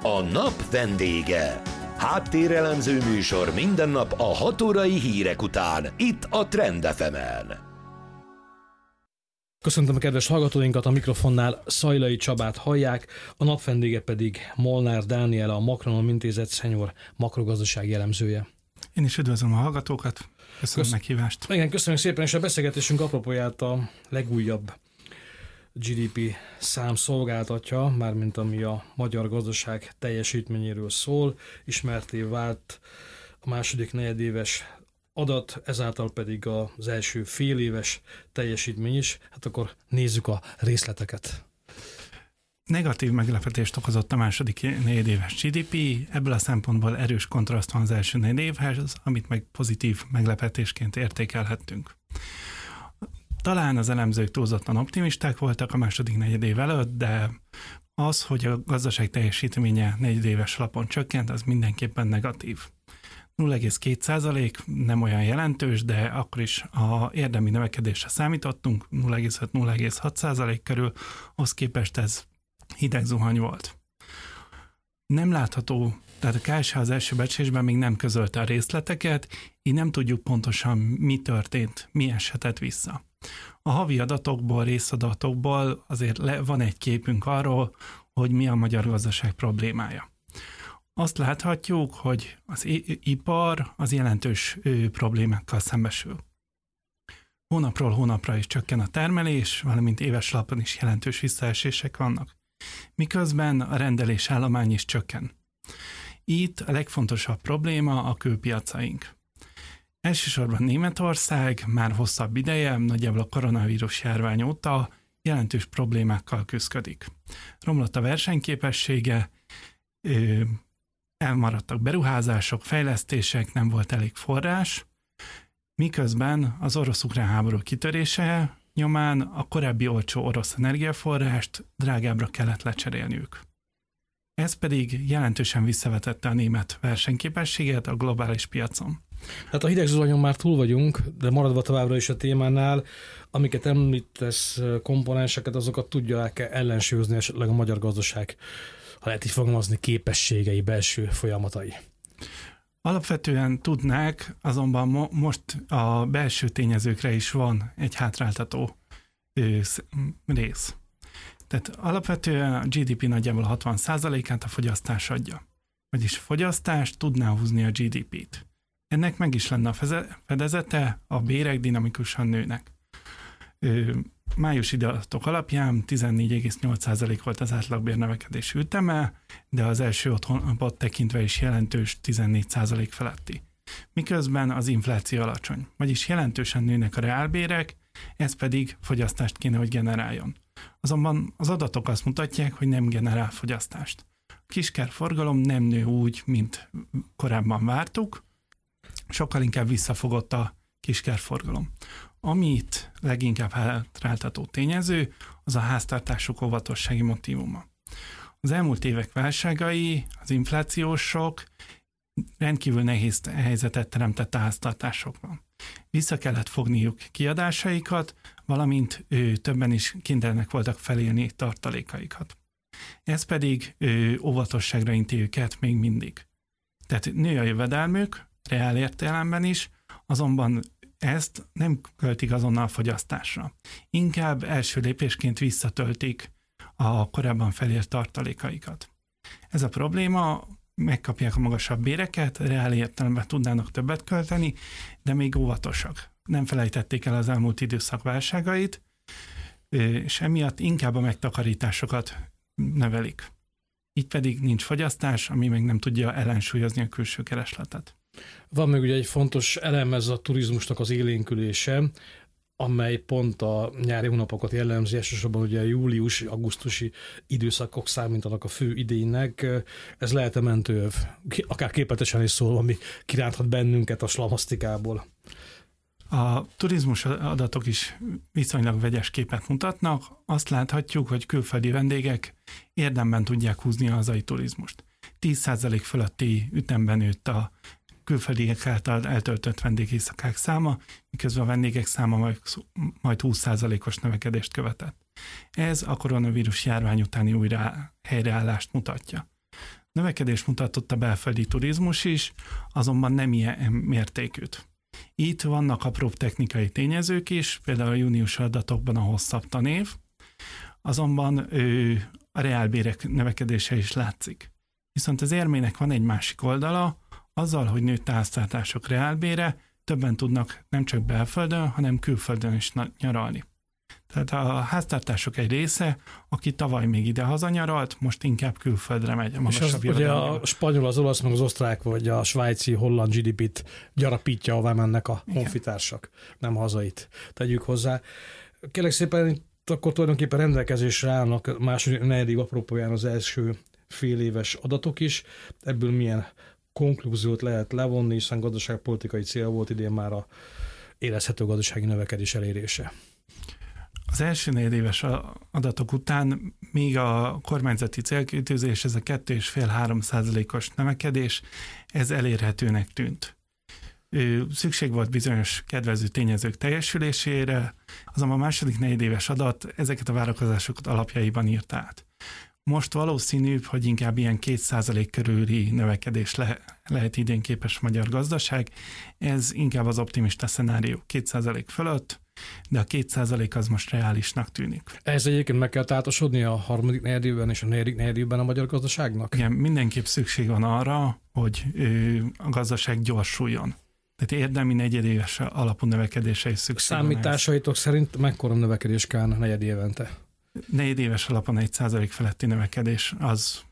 A nap vendége. Háttérelemző műsor minden nap a 6 órai hírek után, itt a Trend FM-en. Köszöntöm a kedves hallgatóinkat, a mikrofonnál Szajlai Csabát hallják, a nap vendége pedig Molnár Dániel, a Makronom Intézet senior makrogazdasági elemzője. Én is üdvözlöm a hallgatókat, köszönöm a meghívást. Igen, köszönjük szépen, és a beszélgetésünk apropóját a legújabb GDP szám szolgáltatja, mármint ami a magyar gazdaság teljesítményéről szól, ismerté vált a második negyedéves adat, ezáltal pedig az első féléves teljesítmény is. Hát akkor nézzük a részleteket. Negatív meglepetést okozott a második negyedéves GDP, ebből a szempontból erős kontraszt van az első negyedévhez, amit meg pozitív meglepetésként értékelhettünk. Talán az elemzők túlzottan optimisták voltak a második negyedév előtt, de az, hogy a gazdaság teljesítménye negyedéves alapon csökkent, az mindenképpen negatív. 0,2% nem olyan jelentős, de akkor is a érdemi növekedésre számítottunk, 0,5-0,6% körül, ahhoz képest ez hideg zuhany volt. Nem látható, tehát a KSH az első becslésben még nem közölte a részleteket, így nem tudjuk pontosan, mi történt, mi eshetett vissza. A havi adatokból, részadatokból azért van egy képünk arról, hogy mi a magyar gazdaság problémája. Azt láthatjuk, hogy az ipar az jelentős problémákkal szembesül. Hónapról hónapra is csökken a termelés, valamint éves alapon is jelentős visszaesések vannak. Miközben a rendelés állomány is csökken. Itt a legfontosabb probléma a külpiacaink. Elsősorban Németország már hosszabb ideje, nagyjából a koronavírus járvány óta jelentős problémákkal küszködik. Romlott a versenyképessége, elmaradtak beruházások, fejlesztések, nem volt elég forrás, miközben az orosz-ukrán háború kitörése nyomán a korábbi olcsó orosz energiaforrást drágábbra kellett lecserélniük. Ez pedig jelentősen visszavetette a német versenyképességet a globális piacon. Hát a hideg zuhanyon már túl vagyunk, de maradva továbbra is a témánál, amiket említesz komponenseket, azokat tudják ellensúlyozni esetleg a magyar gazdaság, ha lehet így fogalmazni, képességei, belső folyamatai. Alapvetően tudnák, azonban most a belső tényezőkre is van egy hátráltató rész. Tehát alapvetően a GDP nagyjából 60%-át a fogyasztás adja. Vagyis a fogyasztás tudná húzni a GDP-t. Ennek meg is lenne a fedezete, a bérek dinamikusan nőnek. Májusi adatok alapján 14,8% volt az átlagbérnövekedés üteme, de az első 5 hónapot tekintve is jelentős 14% feletti. Miközben az infláció alacsony, vagyis jelentősen nőnek a reálbérek, ez pedig fogyasztást kéne, hogy generáljon. Azonban az adatok azt mutatják, hogy nem generál fogyasztást. A kiskerforgalom nem nő úgy, mint korábban vártuk, sokkal inkább visszafogott a kiskerforgalom. Amit leginkább hátráltató tényező, az a háztartások óvatossági motívuma. Az elmúlt évek válságai, az inflációs sok rendkívül nehéz helyzetet teremtett a háztartásokban. Vissza kellett fogniuk kiadásaikat, valamint többen is kénytelenek voltak felélni tartalékaikat. Ez pedig óvatosságra inti őket még mindig. Tehát nő a jövedelmük, reál értelemben is, azonban ezt nem költik azonnal a fogyasztásra. Inkább első lépésként visszatöltik a korábban felért tartalékaikat. Ez a probléma, megkapják a magasabb béreket, reál értelemben tudnának többet költeni, de még óvatosak. Nem felejtették el az elmúlt időszak válságait, és emiatt inkább a megtakarításokat növelik. Így pedig nincs fogyasztás, ami meg nem tudja ellensúlyozni a külső keresletet. Van még ugye egy fontos elem, ez a turizmusnak az élénkülése, amely pont a nyári hónapokat jellemzi, elsősorban ugye a július-augusztusi időszakok számítanak a fő idénynek. Ez lehet-e mentőöv? Akár képletesen is szólva, ami kiránthat bennünket a slamasztikából. A turizmus adatok is viszonylag vegyes képet mutatnak. Azt láthatjuk, hogy külföldi vendégek érdemben tudják húzni a hazai turizmust. 10% fölötti ütemben nőtt a külföldiek által eltöltött vendégészakák száma, miközben a vendégek száma majd 20%-os növekedést követett. Ez a koronavírus járvány utáni újra helyreállást mutatja. Növekedés mutatott a belföldi turizmus is, azonban nem ilyen mértékűt. Itt vannak apróbb technikai tényezők is, például a június adatokban a hosszabb tanév, azonban a reálbérek növekedése is látszik. Viszont az érmének van egy másik oldala, azzal, hogy nőtt a háztartások reálbére, többen tudnak nem csak belföldön, hanem külföldön is nyaralni. Tehát a háztartások egy része, aki tavaly még ide hazanyaralt, most inkább külföldre megy. És az, ugye a spanyol, az olasz, meg az osztrák, vagy a svájci, holland GDP-t gyarapítja, ahová mennek a honfitársak, nem hazait. Tegyük hozzá. Kérlek szépen, akkor tulajdonképpen rendelkezésre állnak a második, negyedik apropóján az első fél éves adatok is. Ebből milyen konklúziót lehet levonni, hiszen gazdaságpolitikai cél volt idén már a érezhető gazdasági növekedés elérése. Az első negyedéves adatok után még a kormányzati célkitűzés, ez a 2,5-3%-os növekedés, ez elérhetőnek tűnt. Szükség volt bizonyos kedvező tényezők teljesülésére, azonban a második negyedéves adat ezeket a várakozásokat alapjaiban írta át. Most valószínűbb, hogy inkább ilyen 2% körüli növekedés lehet idén képes magyar gazdaság. Ez inkább az optimista szenárió 2% fölött, de a 2% az most reálisnak tűnik. Ez egyébként meg kell tátosodni a harmadik negyedévben és a negyedik negyedévben a magyar gazdaságnak? Igen, mindenképp szükség van arra, hogy a gazdaság gyorsuljon. Tehát érdemi negyedéves alapú növekedésre is szükség van. Számításaitok szerint mekkora növekedés kellene negyed évente? Negyedéves alapon 1% feletti növekedés, az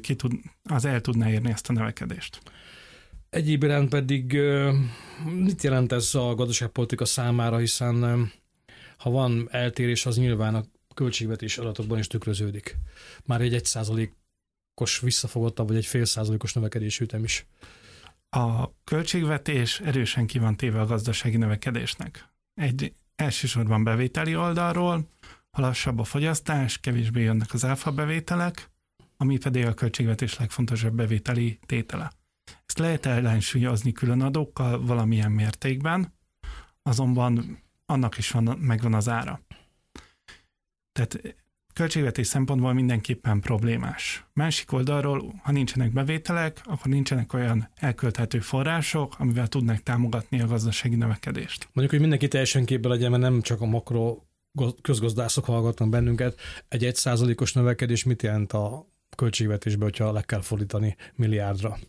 el tudná érni ezt a növekedést. Egyéb iránt pedig mit jelent ez a gazdaságpolitika számára, hiszen ha van eltérés, az nyilván a költségvetés adatokban is tükröződik. Már egy 1%-os visszafogottabb, vagy egy 0,5%-os növekedésű ütem is. A költségvetés erősen ki van téve a gazdasági növekedésnek. Elsősorban bevételi oldalról, ha lassabb a fogyasztás, kevésbé jönnek az áfa bevételek, ami pedig a költségvetés legfontosabb bevételi tétele. Ezt lehet ellensúlyozni külön adókkal valamilyen mértékben, azonban annak is megvan az ára. Tehát költségvetés szempontból mindenképpen problémás. Másik oldalról, ha nincsenek bevételek, akkor nincsenek olyan elkölthető források, amivel tudnak támogatni a gazdasági növekedést. Mondjuk, hogy mindenki teljesen képbe legyen, mert nem csak a makro közgazdászok hallgatnak bennünket. Egy 1%-os növekedés mit jelent a költségvetésbe, hogyha le kell fordítani milliárdra?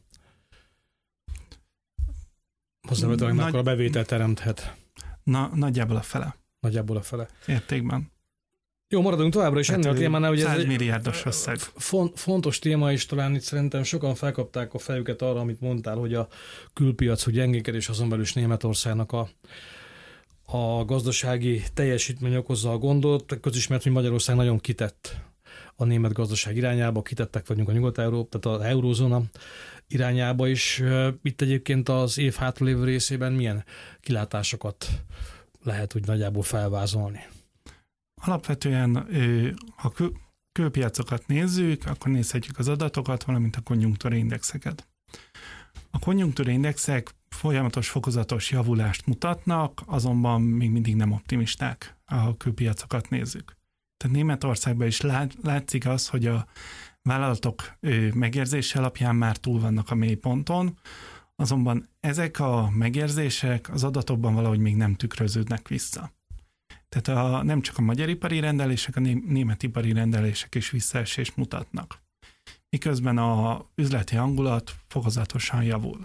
Hozzávetőleg mekkora bevételt teremthet? Nagyjából a fele. Nagyjából a fele. Értékben. Jó, maradunk továbbra is ennél a témánál. 100 milliárdos összeg. Fontos téma is, talán itt szerintem sokan felkapták a fejüket arra, amit mondtál, hogy a külpiac, hogy gyengékedés, azon belül is Németországnak a gazdasági teljesítmény okozza a gondot. Közismert, hogy Magyarország nagyon kitett a német gazdaság irányába, kitettek vagyunk a Nyugat-Európa, tehát az eurózóna irányába is. Itt egyébként az év hátralévő részében milyen kilátásokat lehet úgy nagyjából felvázolni? Alapvetően, ha külpiacokat nézzük, akkor nézhetjük az adatokat, valamint a konjunktúraindexeket. A konjunktúraindexek folyamatos fokozatos javulást mutatnak, azonban még mindig nem optimisták, ha külpiacokat nézzük. Tehát Németországban is látszik az, hogy a vállalatok megérzése alapján már túl vannak a mélyponton, azonban ezek a megérzések az adatokban valahogy még nem tükröződnek vissza. Tehát nem csak a magyar ipari rendelések, a német ipari rendelések is visszaesést mutatnak. Miközben az üzleti hangulat fokozatosan javul.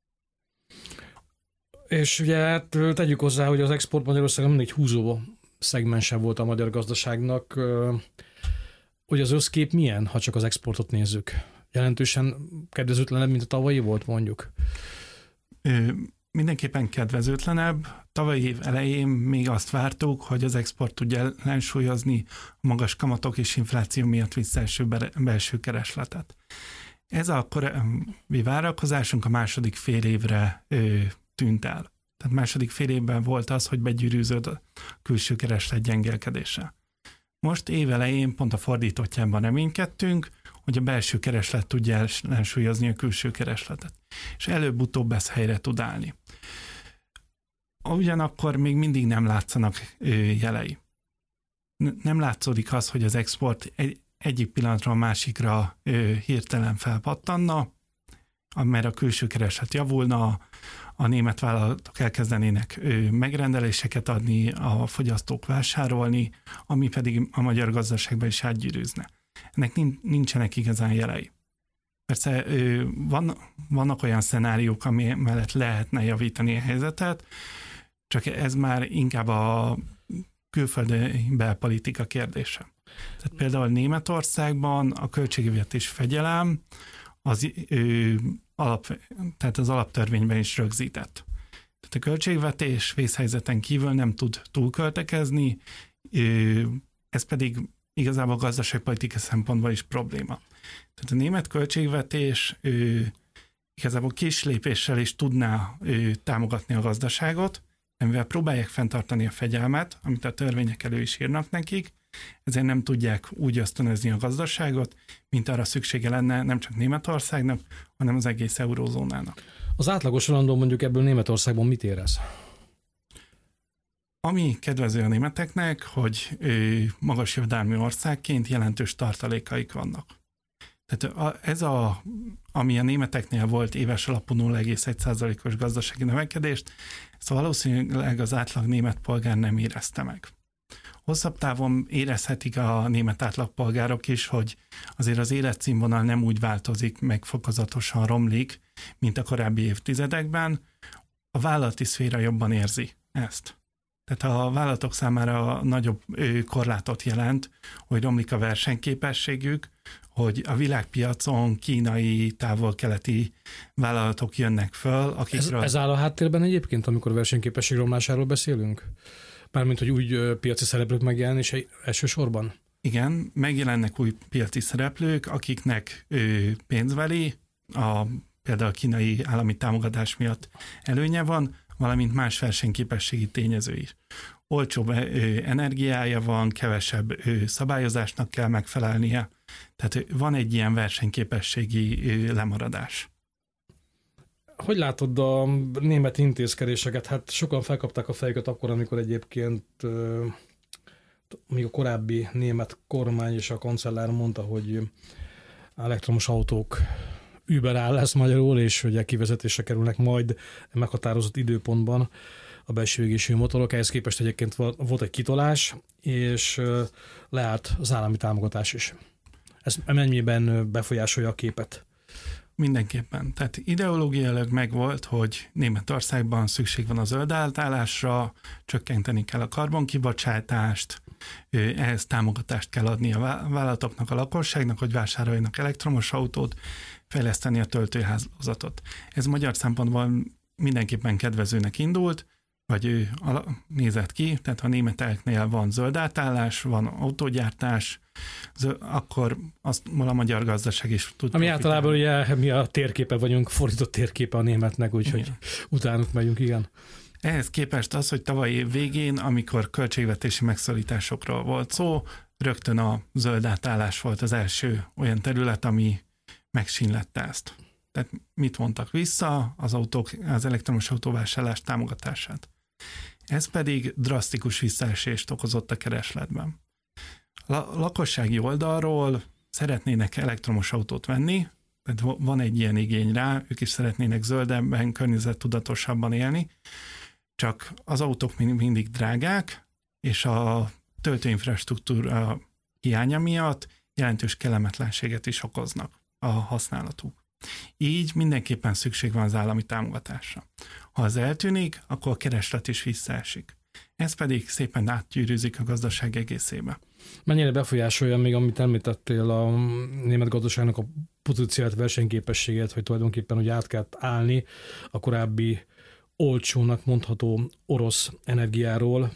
És ugye hát tegyük hozzá, hogy az export Magyarországon mindig húzó szegmense volt a magyar gazdaságnak. Hogy az összkép milyen, ha csak az exportot nézzük? Jelentősen kedvezőtlenebb, mint a tavalyi volt, mondjuk? Mindenképpen kedvezőtlenebb. Tavalyi év elején még azt vártuk, hogy az export tudja ellensúlyozni a magas kamatok és infláció miatt visszaeső belső keresletet. Ez a korábbi várakozásunk a második fél évre tűnt el. Tehát második fél évben volt az, hogy begyűrűzött a külső kereslet gyengélkedése. Most év elején pont a fordítottjában reménykedtünk, hogy a belső kereslet tudja ellensúlyozni a külső keresletet. És előbb-utóbb ez helyre tud állni. Ugyanakkor még mindig nem látszanak jelei. Nem látszódik az, hogy az export egyik pillanatról a másikra hirtelen felpattanna, mert a külső kereslet javulna, a német vállalatok elkezdenének megrendeléseket adni, a fogyasztók vásárolni, ami pedig a magyar gazdaságban is átgyűrűzne. Ennek nincsenek igazán jelei. Persze vannak olyan szenáriók, ami mellett lehetne javítani a helyzetet, csak ez már inkább a külföldi belpolitika kérdése. Tehát például Németországban a költségvetés fegyelem tehát az alaptörvényben is rögzített. Tehát a költségvetés vészhelyzeten kívül nem tud túlköltekezni, ez pedig igazából gazdaságpolitika szempontból is probléma. Tehát a német költségvetés igazából kis lépéssel is tudná támogatni a gazdaságot, amivel próbálják fenntartani a fegyelmet, amit a törvények elő is írnak nekik, ezért nem tudják úgy ösztönözni a gazdaságot, mint arra szüksége lenne nem csak Németországnak, hanem az egész eurózónának. Az átlagos landó mondjuk ebből Németországban mit érez? Ami kedvező a németeknek, hogy magas jövedelmű országként jelentős tartalékaik vannak. Tehát ami a németeknél volt éves alapú 0,1%-os gazdasági növekedést, ezt valószínűleg az átlag német polgár nem érezte meg. Hosszabb távon érezhetik a német átlagpolgárok is, hogy azért az életszínvonal nem úgy változik, meg fokozatosan romlik, mint a korábbi évtizedekben. A vállalati szféra jobban érzi ezt. Tehát a vállalatok számára nagyobb korlátot jelent, hogy romlik a versenyképességük, hogy a világpiacon kínai, távol-keleti vállalatok jönnek föl, akikről... Ez áll a háttérben egyébként, amikor a versenyképesség romlásáról beszélünk? Mármint, hogy új piaci szereplők megjelenés elsősorban? Igen, megjelennek új piaci szereplők, akiknek pénzveli, például a kínai állami támogatás miatt előnye van, valamint más versenyképességi tényező is. Olcsóbb energiája van, kevesebb szabályozásnak kell megfelelnie, tehát van egy ilyen versenyképességi lemaradás. Hogy látod a német intézkedéseket? Hát sokan felkapták a fejüket akkor, amikor egyébként még a korábbi német kormány és a kancellár mondta, hogy elektromos autók überáll lesz magyarul, és hogy kivezetésre kerülnek majd meghatározott időpontban a belső égésű motorok. Ehhez képest egyébként volt egy kitolás, és leállt az állami támogatás is. Ez mennyiben befolyásolja a képet? Mindenképpen. Tehát ideológiailag megvolt, hogy Németországban szükség van a zöld átállásra, csökkenteni kell a karbonkibocsátást, ehhez támogatást kell adni a vállalatoknak, a lakosságnak, hogy vásároljanak elektromos autót, fejleszteni a töltőhálózatot. Ez magyar szempontból mindenképpen kedvezőnek indult, vagy nézett ki, tehát ha a németeknél van zöld átállás, van autógyártás, akkor azt a magyar gazdaság is tud. Ami általában ugye mi a térképe vagyunk, fordított térképe a németnek, úgyhogy utánuk megyünk, igen. Ehhez képest az, hogy tavaly év végén, amikor költségvetési megszorításokról volt szó, rögtön a zöld átállás volt az első olyan terület, ami megsínlette ezt. Tehát mit mondtak vissza? Az elektromos autóvásárlás támogatását. Ez pedig drasztikus visszaesést okozott a keresletben. Lakossági oldalról szeretnének elektromos autót venni, tehát van egy ilyen igény rá, ők is szeretnének zöldebben, környezettudatosabban élni, csak az autók mindig drágák, és a töltőinfrastruktúra hiánya miatt jelentős kellemetlenséget is okoznak a használatuk. Így mindenképpen szükség van az állami támogatásra. Ha az eltűnik, akkor a kereslet is visszaesik. Ez pedig szépen átgyűrűzik a gazdaság egészébe. Mennyire befolyásolja még, amit említettél, a német gazdaságnak a potenciált versenyképességet, hogy tulajdonképpen hogy át kell állni a korábbi olcsónak mondható orosz energiáról,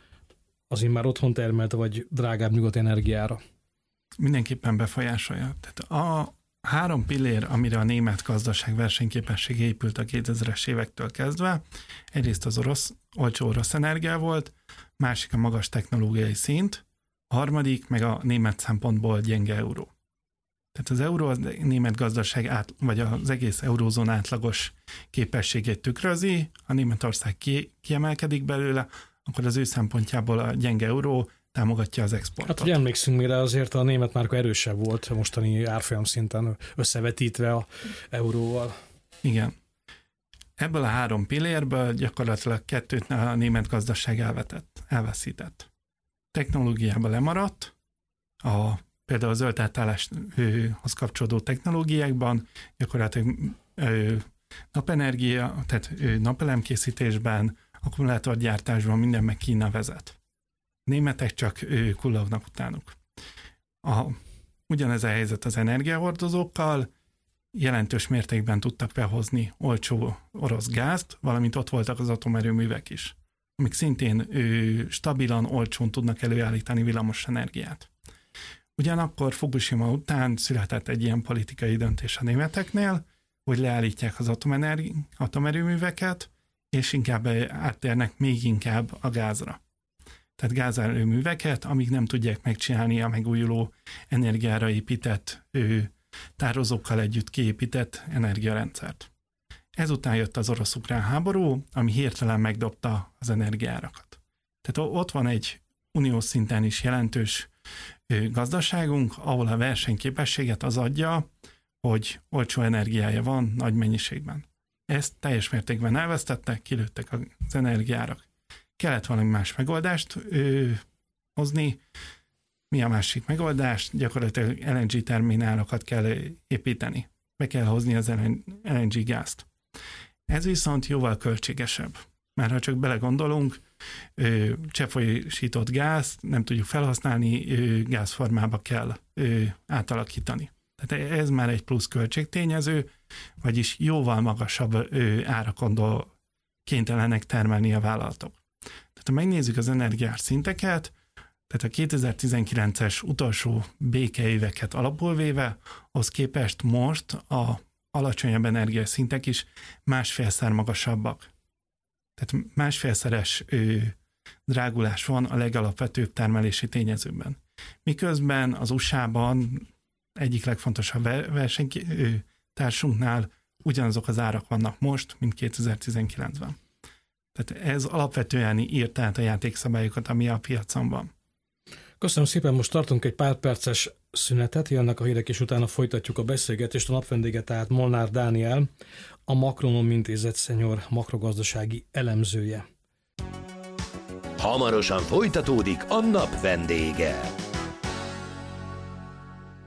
az már otthon termelt, vagy drágább nyugati energiára? Mindenképpen befolyásolja. Tehát a 3 pillér, amire a német gazdaság versenyképessége épült a 2000-es évektől kezdve, egyrészt az olcsó orosz energia volt, másik a magas technológiai szint, a harmadik meg a német szempontból gyenge euró. Tehát az euró a német gazdaság vagy az egész eurózón átlagos képességét tükrözi, ha Németország kiemelkedik belőle, akkor az ő szempontjából a gyenge euró támogatja az exportot. Hát, hogy emlékszünk, mire azért a német márka erősebb volt mostani árfolyam szinten összevetítve a euróval. Igen. Ebből a 3 pillérből gyakorlatilag 2 a német gazdaság elveszített. Technológiában lemaradt, például a zöld átálláshoz kapcsolódó technológiákban, gyakorlatilag napenergia, tehát napelemkészítésben, akkumulátorgyártásban minden meg Kína vezet. Németek csak kullognak utánuk. Ugyanez a helyzet az energiahordozókkal, jelentős mértékben tudtak behozni olcsó orosz gázt, valamint ott voltak az atomerőművek is, amik szintén stabilan, olcsón tudnak előállítani villamos energiát. Ugyanakkor Fukushima után született egy ilyen politikai döntés a németeknél, hogy leállítják az atomerőműveket, és inkább áttérnek még inkább a gázra. Tehát gázerőműveket, amíg nem tudják megcsinálni a megújuló energiára épített, tározókkal együtt kiépített energiarendszert. Ezután jött az orosz-ukrán háború, ami hirtelen megdobta az energiárakat. Tehát ott van egy uniós szinten is jelentős gazdaságunk, ahol a versenyképességet az adja, hogy olcsó energiája van nagy mennyiségben. Ezt teljes mértékben elvesztettek, kilőttek az energiárak. Kellett valami más megoldást hozni. Mi a másik megoldás? Gyakorlatilag LNG terminálokat kell építeni. Be kell hozni az LNG gázt. Ez viszont jóval költségesebb. Mert ha csak belegondolunk, cseppfolyósított gázt nem tudjuk felhasználni, gázformába kell átalakítani. Tehát ez már egy plusz költségtényező, vagyis jóval magasabb árakon kénytelenek termelni a vállalatok. Tehát ha megnézzük az energiás szinteket, tehát a 2019-es utolsó békeéveket alapul véve, ahhoz képest most a alacsonyabb energiaszintek is 1,5-szer magasabbak. Tehát 1,5-szeres drágulás van a legalapvetőbb termelési tényezőben. Miközben az USA-ban egyik legfontosabb versenytársunknál ugyanazok az árak vannak most, mint 2019-ben. Tehát ez alapvetően írt át a játékszabályokat, ami a piacon van. Köszönöm szépen, most tartunk egy pár perces szünetet, jönnek a hírek, és utána folytatjuk a beszélgetést. A napvendége tehát Molnár Dániel, a Makronom Intézet senior makrogazdasági elemzője. Hamarosan folytatódik a napvendége.